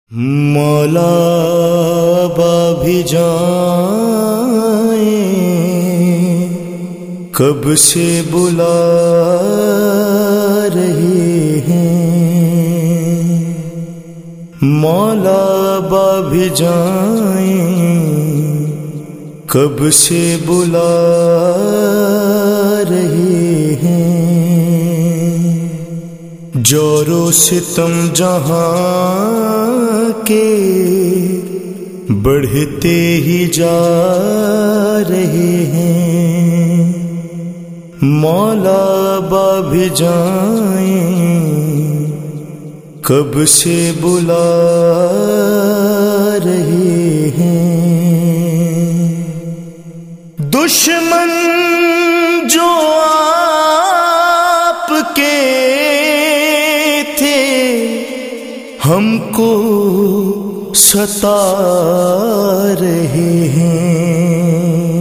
مولا بھی جائیں کب سے بلا رہے ہیں، مولا بھی جائیں کب سے بلا رہے ہیں، جور و ستم جہاں کے بڑھتے ہی جا رہے ہیں، مولا بھی جائیں کب سے بلا رہے ہیں، دشمن جو آپ کے تھے ہم کو ستا رہے ہیں،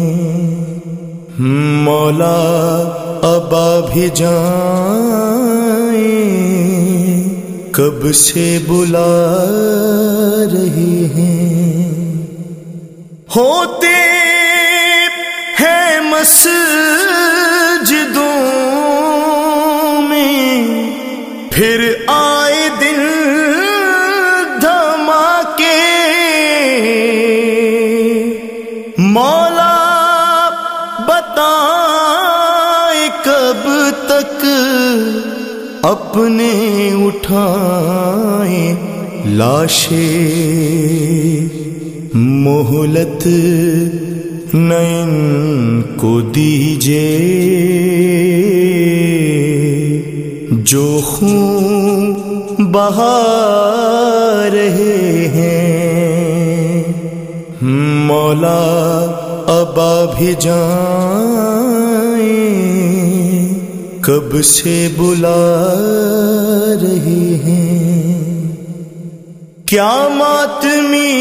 مولا بھی جائیں کب سے بلا رہے ہیں، ہوتے ہیں مسجدوں میں پھر آئے دن دھماکے، مولا بتائے کب تک اپنے اٹھائیں لاشیں، مہلت نین کو دیجئے جو خون بہا رہے ہیں، مولا بھی جائیں کب سے بلا رہے ہیں، کیا ماتمی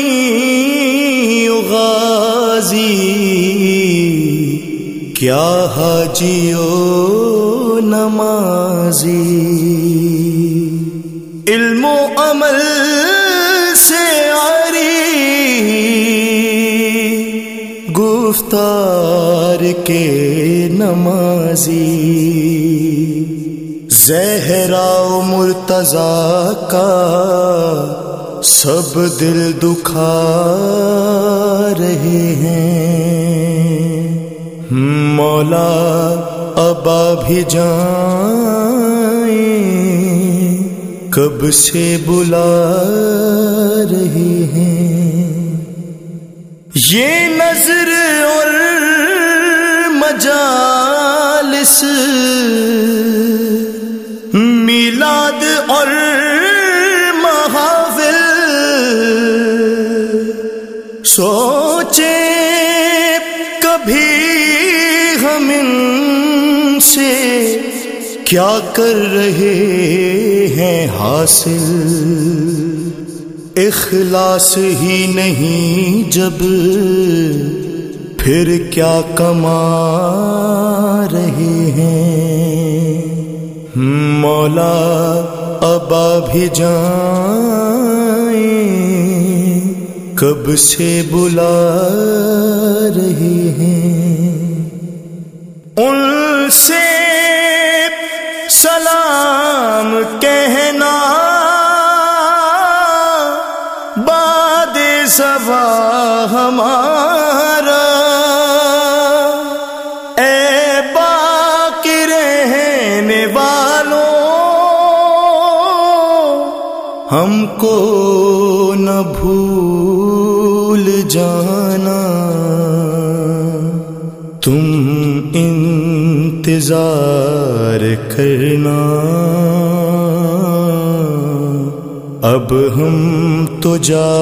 غازی کیا حاجی و نمازی، علم و عمل سے عاری گفتار کے نمازی، زہرا و مرتضیٰ کا سب دل دکھا رہے ہیں، مولا بھی جائیں کب سے بلا رہے ہیں، یہ نظر اور مجالس میلاد اور محافل سوچے کبھی ہم ان سے کیا کر رہے ہیں حاصل، اخلاص ہی نہیں جب پھر کیا کما رہے ہیں، مولا بھی جائیں کب سے بلا رہے ہیں، ان سے سلام کہنا باد صبا ہمارا، اے باقی رہنے والوں ہم کو نہ بھول جانا، تم انتظار کرنا، اب ہم تو جا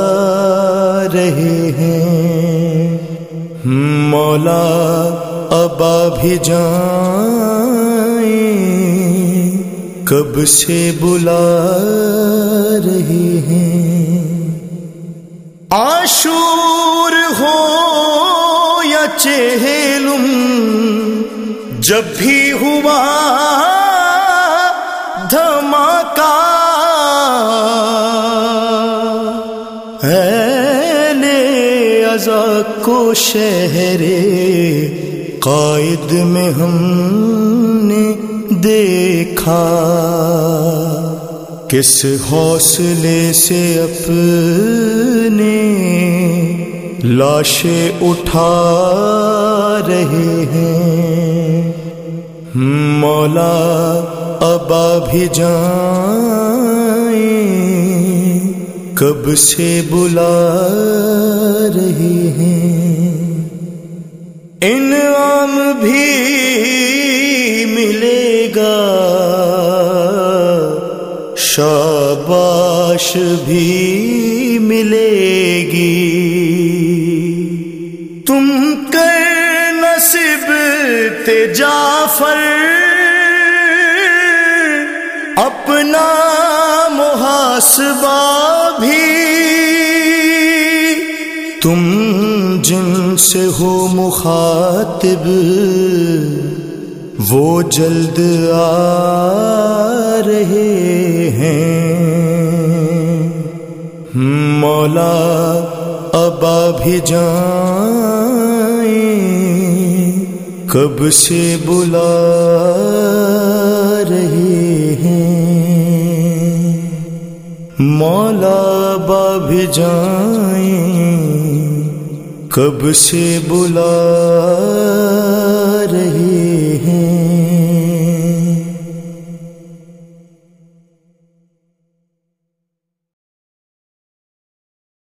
رہے ہیں، مولا بھی جائیں کب سے بلا رہے ہیں، عاشور ہو یا چہلم جب بھی ہوا دھماکہ رضا کو شہر قائد میں ہم نے دیکھا، کس حوصلے سے اپنے لاشیں اٹھا رہے ہیں۔ مولا ابا بھی جائیں کب سے بلا رہے ہیں۔ انعام بھی ملے گا، شاباش بھی ملے گی، تم کر نصیب تے جعفر اپنا محاسبہ بھی، تم جن سے ہو مخاطب وہ جلد آ رہے ہیں۔ مولا ابا بھی جائیں کب سے بلا رہے ہیں۔ مولا ابا بھی جائیں کب سے بلا رہے ہیں۔